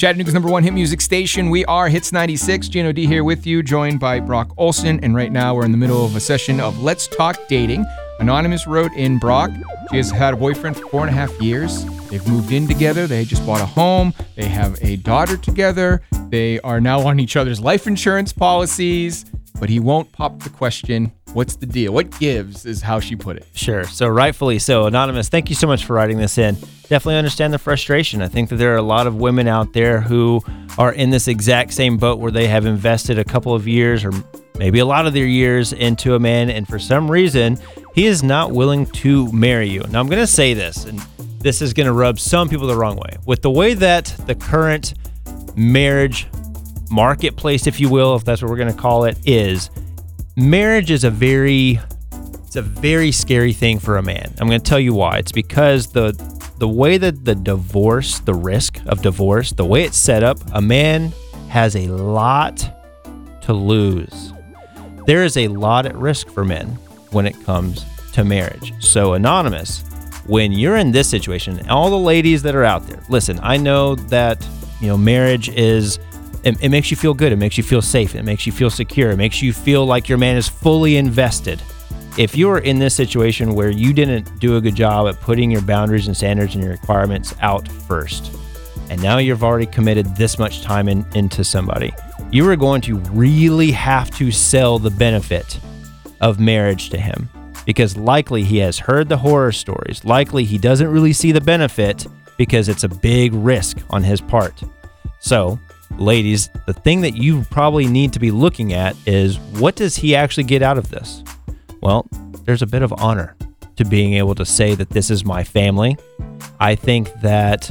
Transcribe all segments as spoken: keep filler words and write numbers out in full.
Chattanooga's number one hit music station. We are Hits ninety-six. Gino D here with you, joined by Brock Olson. And right now we're in the middle of a session of Let's Talk Dating. Anonymous wrote in, Brock, she has had a boyfriend for four and a half years. They've moved in together. They just bought a home. They have a daughter together. They are now on each other's life insurance policies. But he won't pop the question, what's the deal? What gives is how she put it. Sure. So rightfully so. Anonymous, thank you so much for writing this in. Definitely understand the frustration. I think that there are a lot of women out there who are in this exact same boat where they have invested a couple of years or maybe a lot of their years into a man, and for some reason, he is not willing to marry you. Now, I'm going to say this, and this is going to rub some people the wrong way. With the way that the current marriage marketplace, if you will, if that's what we're going to call it, is, marriage is a very, it's a very scary thing for a man. I'm going to tell you why. It's because the the way that the divorce, the risk of divorce, the way it's set up, a man has a lot to lose. There is a lot at risk for men when it comes to marriage. So, Anonymous, when you're in this situation, all the ladies that are out there, listen, I know that, you know, marriage is, it, it makes you feel good. It makes you feel safe. It makes you feel secure. It makes you feel like your man is fully invested. If you're in this situation where you didn't do a good job at putting your boundaries and standards and your requirements out first, and now you've already committed this much time in, into somebody, you are going to really have to sell the benefit of marriage to him, because likely he has heard the horror stories. Likely he doesn't really see the benefit because it's a big risk on his part. So, ladies, the thing that you probably need to be looking at is, what does he actually get out of this? Well, there's a bit of honor to being able to say that this is my family. I think that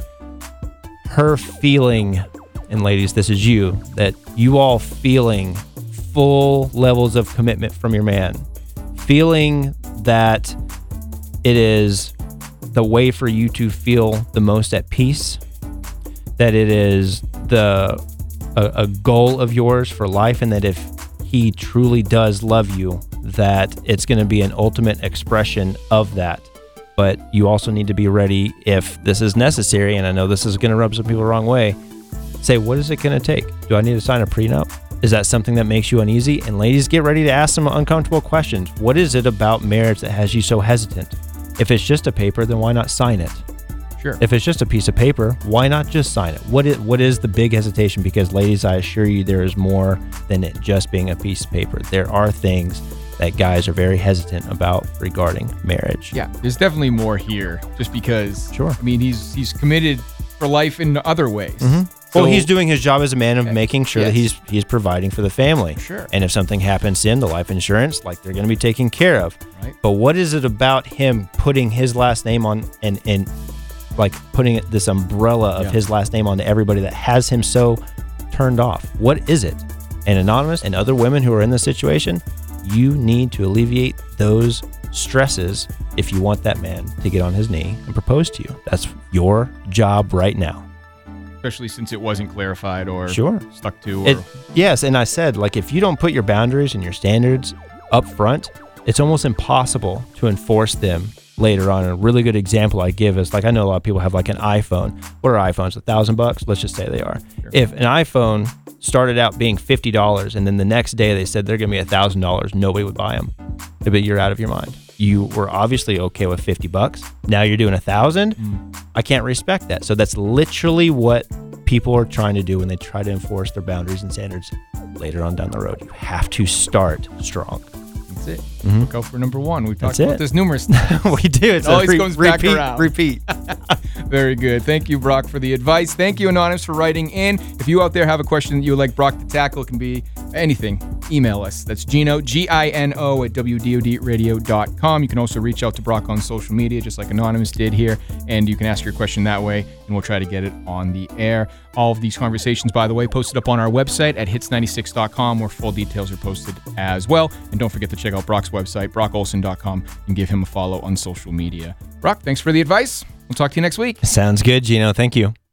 her feeling, and ladies, this is you, that you all feeling full levels of commitment from your man, feeling that it is the way for you to feel the most at peace, that it is the a, a goal of yours for life, and that if he truly does love you, that it's going to be an ultimate expression of that. But you also need to be ready if this is necessary, and I know this is going to rub some people the wrong way, say, what is it going to take? Do I need to sign a prenup? Is that something that makes you uneasy? And ladies, get ready to ask some uncomfortable questions. What is it about marriage that has you so hesitant? If it's just a paper, then why not sign it? Sure. If it's just a piece of paper, why not just sign it? What is, what is the big hesitation? Because ladies, I assure you, there is more than it just being a piece of paper. There are things that guys are very hesitant about regarding marriage. Yeah, there's definitely more here, just because, Sure. I mean, he's he's committed for life in other ways. Mm-hmm. So, well, he's doing his job as a man of yes. making sure Yes. that he's he's providing for the family. Sure. And if something happens to him, the life insurance, like, they're going to be taken care of. Right. But what is it about him putting his last name on and and like putting this umbrella of Yeah. his last name onto everybody that has him so turned off? What is it? And Anonymous and other women who are in this situation, you need to alleviate those stresses if you want that man to get on his knee and propose to you. That's your job right now. Especially since it wasn't clarified or Sure. stuck to. Or, It, yes, and I said, like, if you don't put your boundaries and your standards up front, it's almost impossible to enforce them later on. A really good example I give is, like, I know a lot of people have like an iPhone. What are iPhones? A thousand bucks? Let's just say they are. Sure. If an iPhone started out being fifty dollars and then the next day they said they're going to be a thousand dollars, nobody would buy them. But you're out of your mind. You were obviously okay with fifty bucks. Now you're doing a thousand. Mm. I can't respect that. So that's literally what people are trying to do when they try to enforce their boundaries and standards later on down the road. You have to start strong. That's it. Mm-hmm. Go for number one. We've talked That's about it. this numerous times. We do. It's It always a re- comes back repeat, around. repeat. Very good. Thank you, Brock, for the advice. Thank you, Anonymous, for writing in. If you out there have a question that you would like Brock to tackle, it can be anything. Email us. That's Gino, G I N O, at W D O D radio dot com. You can also reach out to Brock on social media, just like Anonymous did here, and you can ask your question that way, and we'll try to get it on the air. All of these conversations, by the way, posted up on our website at hits ninety-six dot com, where full details are posted as well. And don't forget to check out Brock's website, brock olson dot com, and give him a follow on social media. Brock, thanks for the advice. We'll talk to you next week. Sounds good, Gino. Thank you.